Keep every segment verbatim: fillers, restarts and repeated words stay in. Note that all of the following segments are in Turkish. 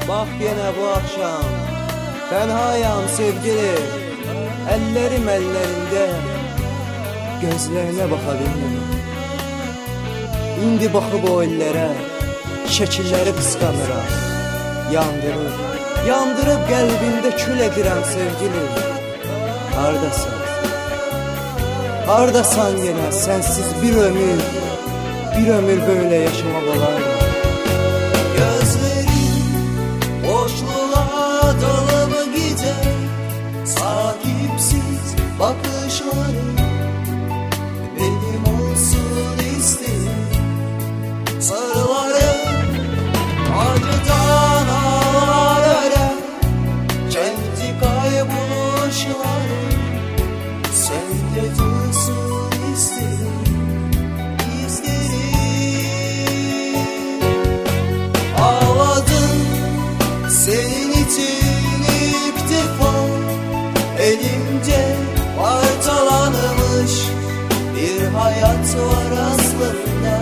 Bak yine bu akşam tenhayam sevgili, ellerim ellerinde, gözlerine bakabildim. İndi bakıb o ellere, şekilleri kıskanıram. Yandırıb, yandırıb qəlbimdə kül edirəm sevgili. Hardasan? Hardasan yenə sensiz bir ömür, bir ömür böyle yaşamak olar mı? Gözlerim boşluğa dalıp gider, sahipsiz bakışlarım benim olsun isterim. Sarılarım acıdan ağlar örer, kendi kayboluşlarım sende dursun isterim, isterim. Ağladım senin için ilk defa, elimde parçalanmış bir hayat var aslında.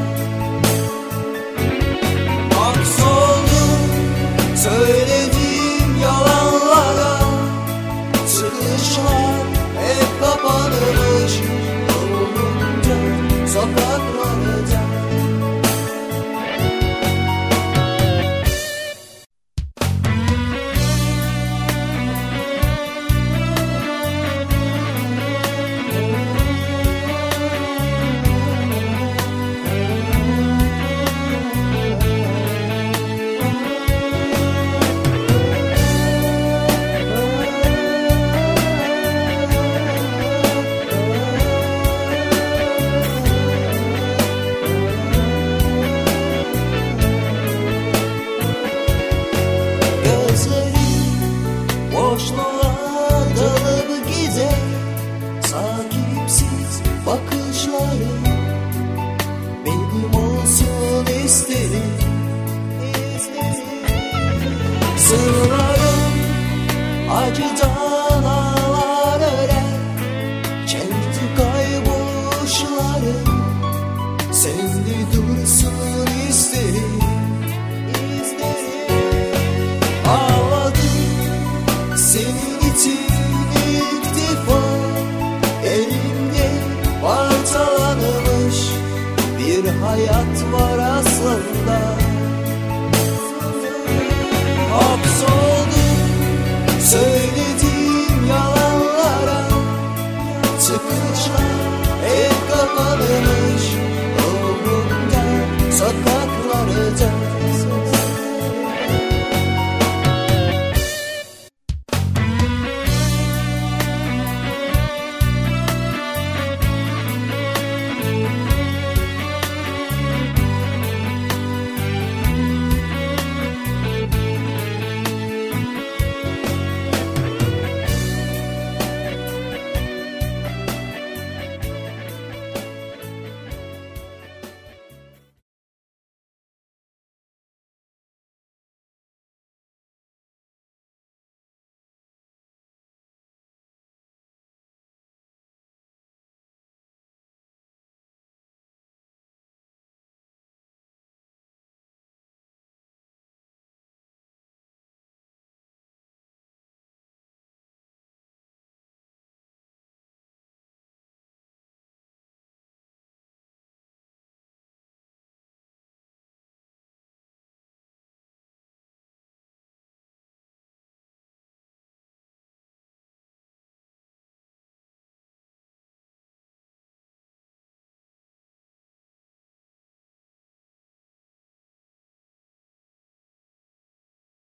Hapsoldum söylediğim yalanlara, çıkışlar hep kapanmış yolunca sokaklarda. Boşluğa dalıp gider, sahipsiz bakışlarım benim olsun isterim, isterim. Sırlarım acıdan ağlar örer, kendi kayboluşlarım sende dursun isterim, isterim. Ağladım senin için ilk defa, elimde parçalanmış bir hayat var aslında. Hapsoldum söylediğim yalanlara, çıkıp